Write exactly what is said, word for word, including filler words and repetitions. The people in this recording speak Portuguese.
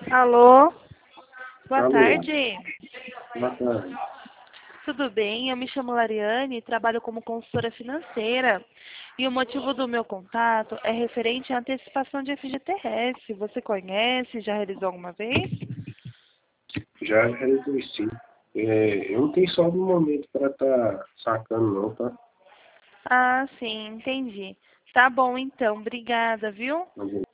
Alô? Boa Alô, tarde. boa tarde. Tudo bem? Eu me chamo Lariane e trabalho como consultora financeira. E o motivo do meu contato é referente à antecipação de F G T S. Você conhece? Já realizou alguma vez? Já realizei sim. É, eu não tenho só no momento para estar sacando não, tá? Ah, sim, entendi. Tá bom então, obrigada, viu? Tá bom.